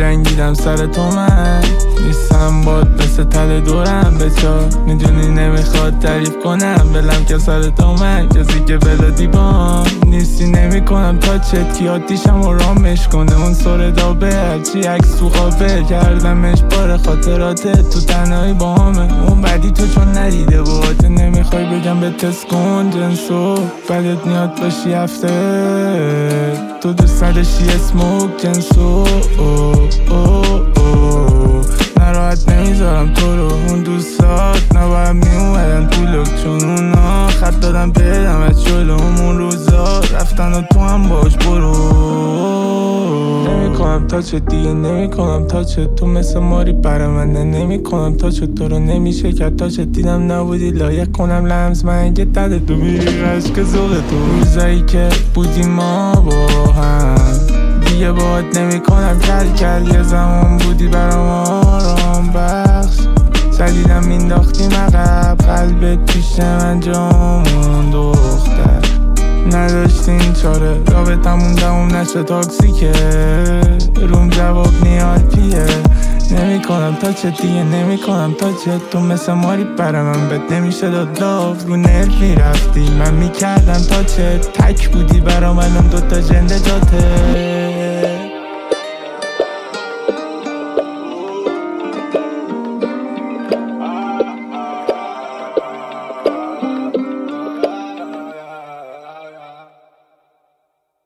جنگیدم سر تو من نیستم باد مثل تل دورم بچار میدونی نمیخواد تعریف کنم بلم که سر تو من کسی که بلادی با نیستی نمیکنم تاچت کی آتیشم و رامش کنه اون سر دابه هرچی عکس تو خوابه کردمش بار خاطراتت تو تنهایی با همه اون بعدی تو چون ندیده باته نمیخوای بگم به تست کن جنسو بعدت میاد باشی هفته تو دوست نداشتی اسموک جنسو نراحت نمیذارم تو رو اون دوستات نباید میومدن تو لک چون اونا خط دادم بدم از جلومون روزا رفتن و تو هم باش برو نمیکنم تاچت دیگه نمیکنم تاچت تو مثل ماری برمنده نمیکنم تاچت تو رو نمیشه که تاچت دیدم نبودی لایق کنم لمس من که داده تو میری عشق زوغ تو روزایی که بودی ما با هم دیگه باهات نمیکنم کل یه زمان بودی برام آرام بخش سلیدم مینداختی مقب قلبت پیش من جامون دختر نداشتین چاره رابطمون دوم نشه تاکسیکه روم جواب نیاد پیه نمیکنم تاچت دیگه نمیکنم تاچت تو مثل ماری برای من بد نمیشه داد لاف رو نرف میرفتی من میکردم تاچت تک بودی برا من دوتا جنده جاته